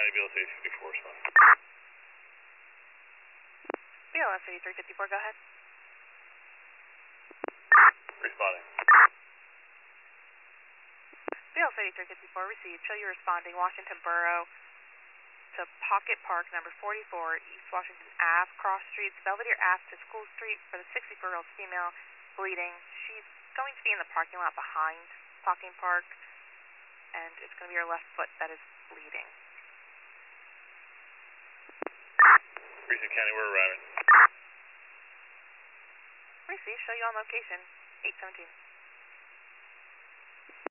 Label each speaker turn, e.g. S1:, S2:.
S1: County BLS 8354 respond.
S2: BLS 8354, go ahead.
S1: Responding.
S2: BLS 8354 received. Show you responding Washington Borough to Pocket Park, number 44, East Washington Ave, Cross Streets, Belvedere Ave to School Street for the 64-year-old female bleeding. She's going to be in the parking lot behind Pocket Park, and it's going to be her left foot that is bleeding.
S1: Precinct County, we're arriving.
S2: Receive. Show you on location, 817.